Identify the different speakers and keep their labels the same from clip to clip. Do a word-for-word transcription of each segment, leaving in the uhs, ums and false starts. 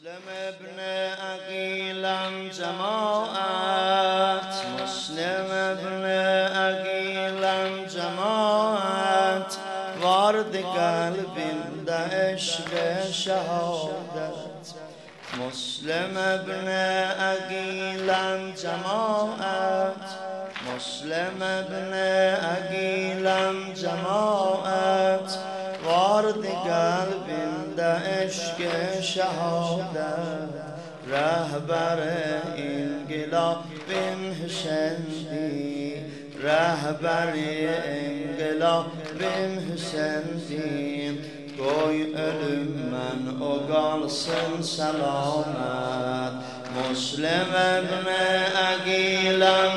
Speaker 1: مسلم ابن عقیلم جماعت مسلم ابن عقیلم جماعت وارد قلبیم عشق شهادت مسلم ابن عقیلم جماعت مسلم ابن عقیلم جماعت وارد قلبیم عشق شهادت رهبر انقلابیم حسندی رهبر انقلابیم حسندی گوی ölüm من o kalsın selamet مسلم ابن عقیلم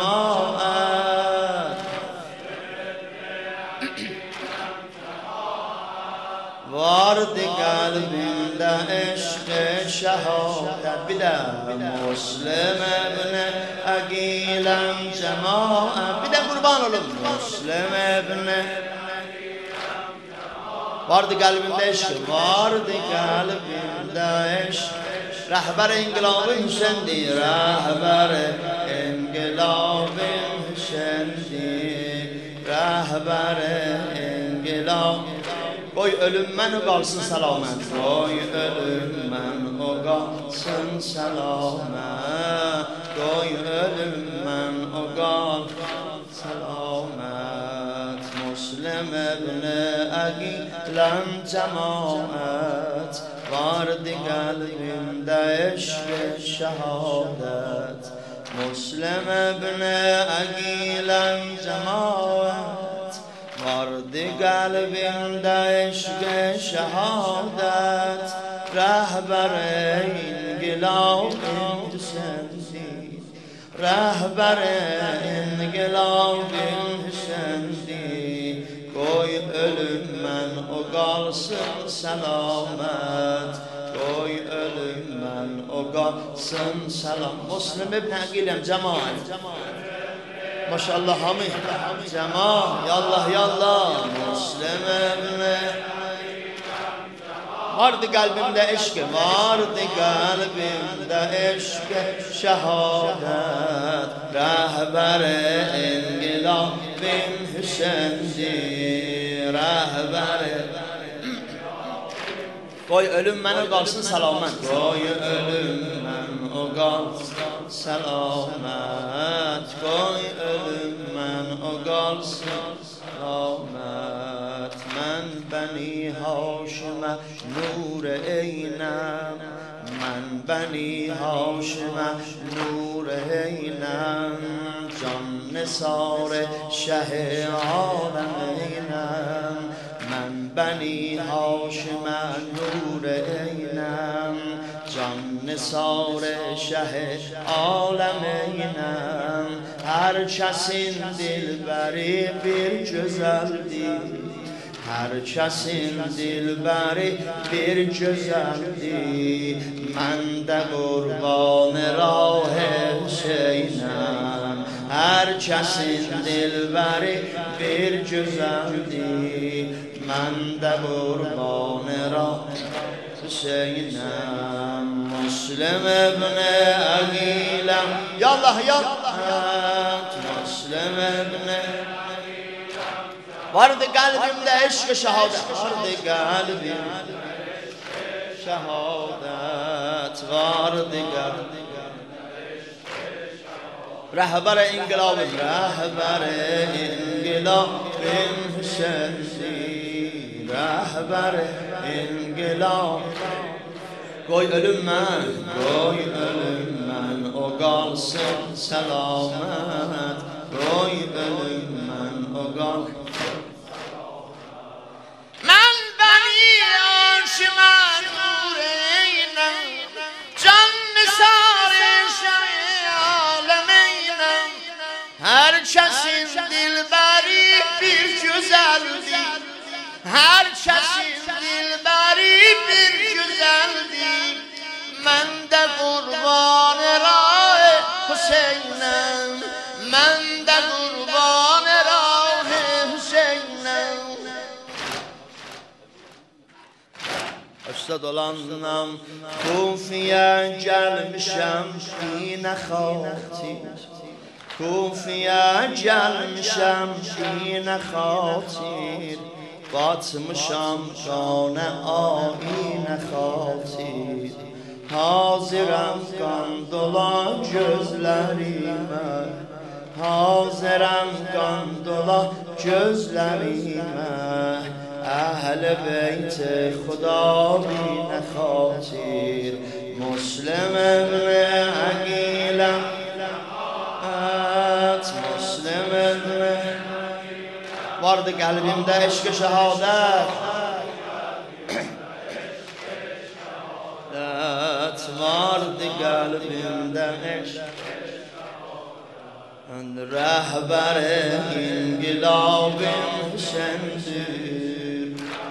Speaker 1: جماعت وارد قلبimde عشق شهادت بده مسلم ابن عقیلم جماعت بده قربان olun مسلم ابن وارد قلبimde عشق وارد قلبimde عشق رهبر انقلابim Hüseyin'di رهبر انقلابim Hüseyin'di رهبر انقلاب Koy ölümmen o kalsın selamet Koy ölümmen o kalsın selamet Koy ölümmen o kalsın selamet Müslüm ibn Aqilem cemaat Vardı kalbimde eşk şehadet Müslüm ibn Aqilem cemaat vardı kalbimde eşk şehadet Rehber ingilabim sendi Rehber ingilabim sendi Koy ölümmen o kalsın selamet Koy ölümmen o kalsın selam Müslüm ibn Aqilem cemaat Maşallah hamid cemaat yallah yallah Müslüm ibn vardı kalbimde eşk vardı kalbimde eşk şehadet rehber ingilabim Hüseyin'di rehber Koy ölümmen o kalsın selamet Koy ölümmen o kalsın selamet Koy ölümmen o kalsın selamet Men beni Haşim'e nur eylem Men beni Haşim'e nur eylem Can nesare şeh-i alem eylem Men beni Haşim'e nur eylem Can nesare şeh-i alem eylem Her kesin dilberi bir güzeldir Her kesin dilberi bir güzeldir Men de kurban-ı rah-ı Hüseyin'em Her kesin dilberi bir güzeldir Men de kurban-ı rah-ı Hüseyin'em Müslüm ibn Aqilem Yallah yallah Müslüm ibn Vardı kalbimde eşk şehadet Vardı kalbimde şehadet Vardı kalbimde Rehber ingilabim Rehber ingilabim Hüseyin'di Rehber ingilab Koy ölümmen Koy ölümmen o kalsın selamet Koy ölümmen o kalsın Men beni Haşim'e nur eylem Can nisar-ı şeh-i alem eylem Her kesin dilberi bir güzeldir Her kesin dilberi bir güzeldir Men de kurban-ı rah-ı Hüseyin'em Men de kurban-ı rah-ı Hüseyin'em پشت دلانم کوفیه gelmişem yine خاطر کوفیه gelmişem yine خاطر batmışam şane ayine خاطر hazırım kan dola gözlerime hazırım kan dola gözlerime اهل بیت خدا بین خاطر مسلم ابن عقیلم مسلم ابن vardı kalbimde eşk-i şehadet vardı kalbimde eşk rehber ingilabim sendir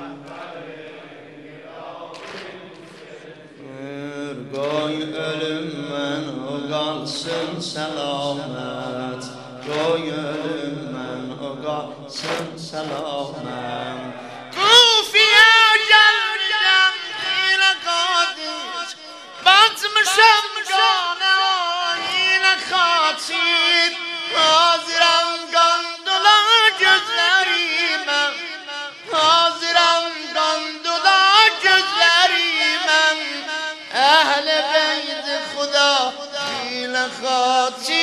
Speaker 1: Goy ölümmen o kalsın selamet Goy ölümmen o kalsın selamet Kufiye gelmişem yine kadir Batmışam gane yine katil Hazıram kan dolar gözlerime Hazıram kan dolar gözlerime اهل بیت خدا بین خاطر